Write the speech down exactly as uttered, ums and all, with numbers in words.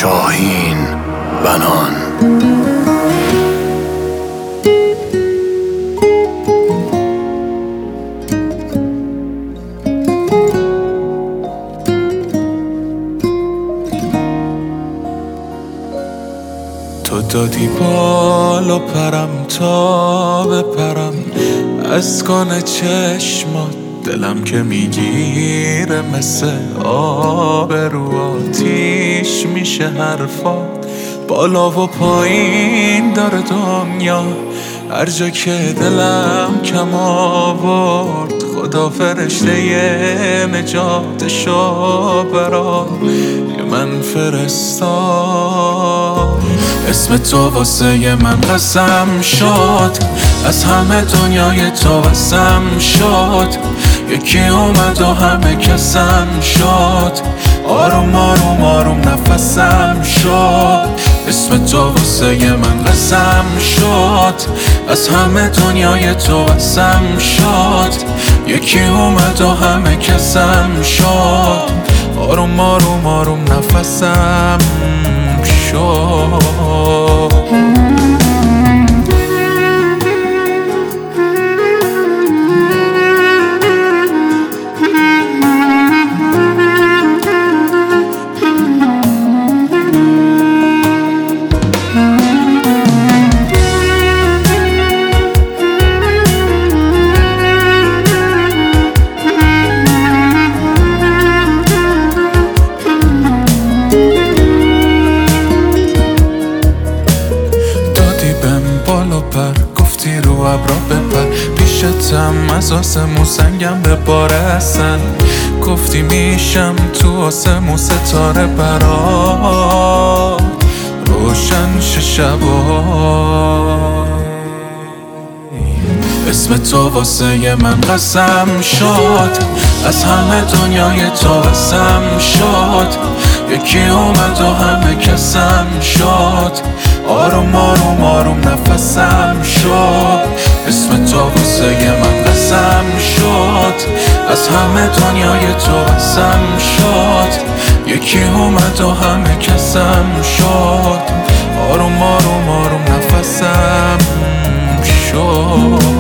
شاهین بنان. تو دادی بالا پرم تا بپرم از کن چشمات، دلم که میگیره مثل آب رو آتیش میشه حرفات. بالا و پایین داره دنیا، هر جا که دلم کم آورد خدا فرشته نجاتشو برا من فرستاد. اسم تو واسه من قسم شد، از همه دنیای تو واسم شد. یکی اومد و همه کسم شد، آروم آروم آروم نفسم شد. اسم تو واسه من قسم شد، از همه دنیای تو واسم شد. یکی اومد و همه کسم شد، آروم آروم آروم نفسم شد. گفتی رو ابرا بپر، پیشتم از آسمون سنگم به بارستن. گفتی میشم تو آسمون ستاره برا روشن شه شبا. اسم تو واسه من قسم شد، از همه دنیای تو واسم شد. یکی اومد و همه کسم شد، آروم آروم آروم نفسم شد. اسم تو واسه من قسم شد، از همه دنیای تو واسم شد. یکی اومد و همه کسم شد، آروم آروم آروم نفسم شد.